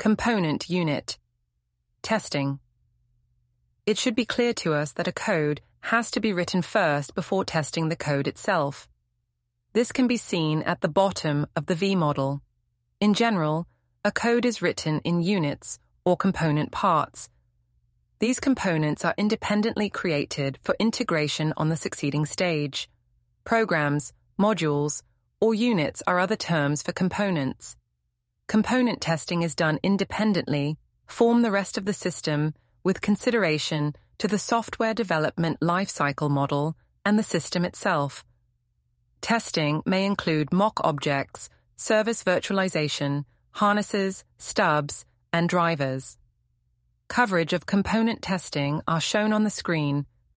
Component unit. Testing. It should be clear to us that a code has to be written first before testing the code itself. This can be seen at the bottom of the V model. In general, a code is written in units or component parts. These components are independently created for integration on the succeeding stage. Programs, modules, or units are other terms for components. Component testing is done independently, form the rest of the system with consideration to the software development lifecycle model and the system itself. Testing may include mock objects, service virtualization, harnesses, stubs, and drivers. Coverage of component testing are shown on the screen